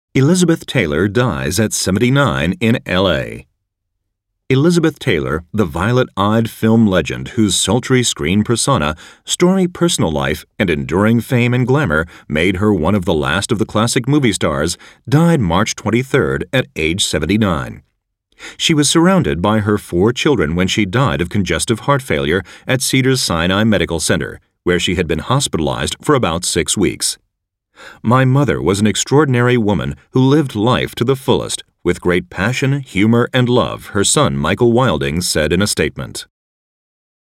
Elizabeth Taylor dies at 79 in L.A. Elizabeth Taylor, the violet-eyed film legend whose sultry screen persona, stormy personal life, and enduring fame and glamour made her one of the last of the classic movie stars, died March 23 at age 79. She was surrounded by her 4 children when she died of congestive heart failure at Cedars-Sinai Medical Center, where she had been hospitalized for about 6 weeks. "My mother was an extraordinary woman who lived life to the fullest, with great passion, humor, and love," her son Michael Wilding said in a statement.